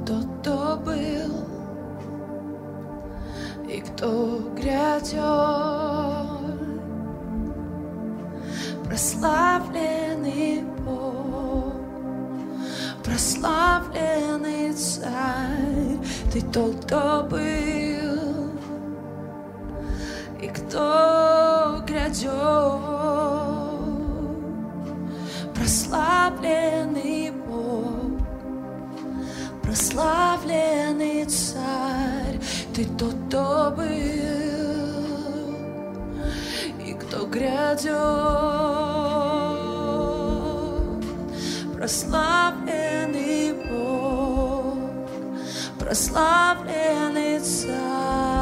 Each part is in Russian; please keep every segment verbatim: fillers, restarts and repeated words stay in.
тот, кто был и кто грядет, прославленный Бог, прославленный Царь. Ты тот, кто был и кто грядет, прославленный Бог, прославленный Царь. Ты тот, кто был и кто грядет, прославленный Бог, прославленный Царь.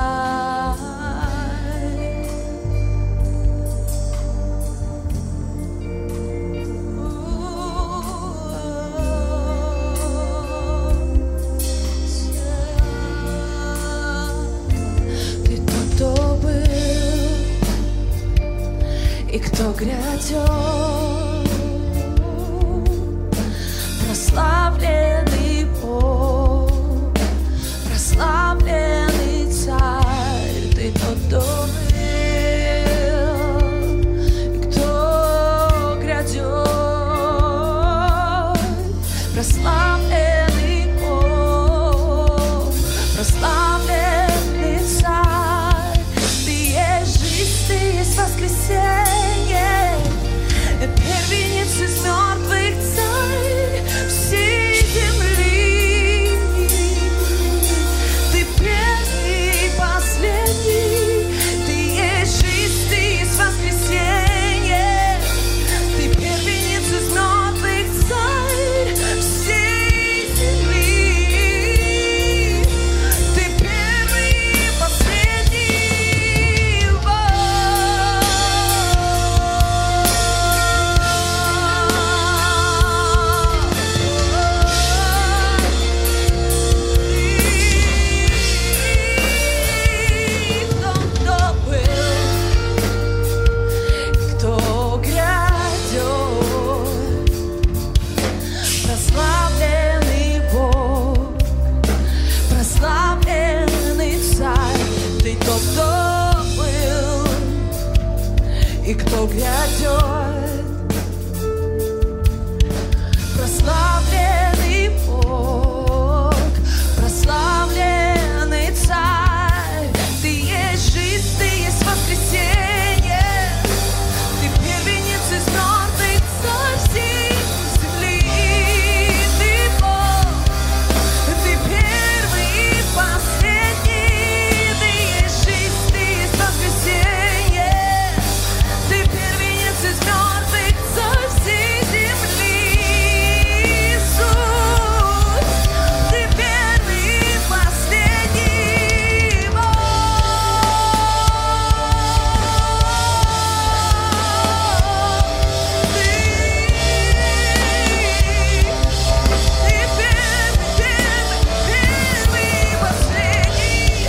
И кто грядет, прославленный Бог, прославленный Царь. Ты тот, кто был, и кто грядет, прославленный Бог, прославленный Царь. Ты есть жизнь, ты есть воскресенье, первенец из мертвых, Царь всей земли. Ты первый и последний, ты есть жизнь, ты есть воскресенье. Ты первенец из мертвых, Царь всей земли. Ты первый и последний, и кто грядет, прославленный Бог, прославленный Царь. Ты есть жизнь, ты есть воскресенье, ты первенец из мертвых, Царь всей земли. Ты Бог, ты первый и последний, ты есть жизнь, ты есть воскресенье. Ты первенец из мертвых, Царь всей земли. Иисус, ты первый и последний Бог. Ты, ты первый, первый, первый и последний.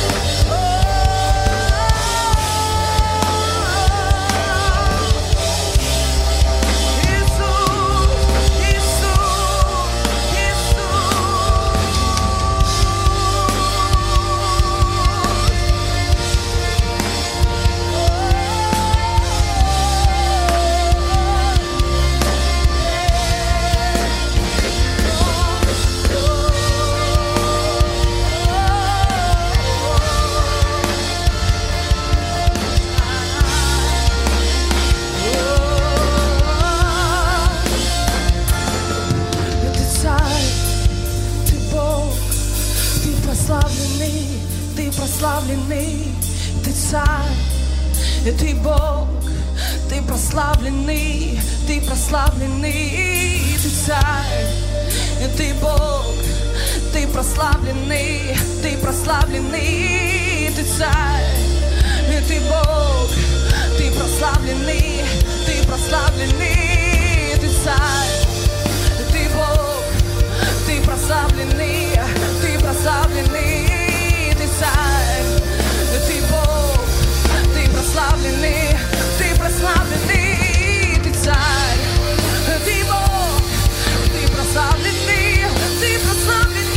Ты Царь, ты Бог, ты прославленный, ты прославленный, ты Царь, ты Бог, ты прославленный, ты прославленный, ты Царь, ты Бог, ты прославленный, ты прославленный, ты Царь, ты Бог, ты прославленный, ты прославленный, ты Царь, ты Бог, ты прославленный, ты прославленный, ты Царь, ты Бог, ты прославленный, ты прославленный, ты Царь, ты Бог, ты прославленный, ты прославленный.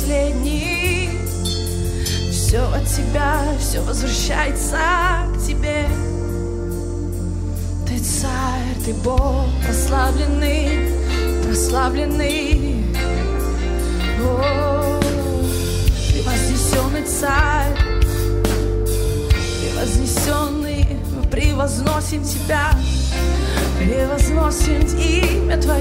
последний. Все от тебя, все возвращается к тебе. Ты царь, ты Бог, прославленный, прославленный. О, ты вознесенный царь, ты вознесенный. Мы превозносим тебя, превозносим имя Твое.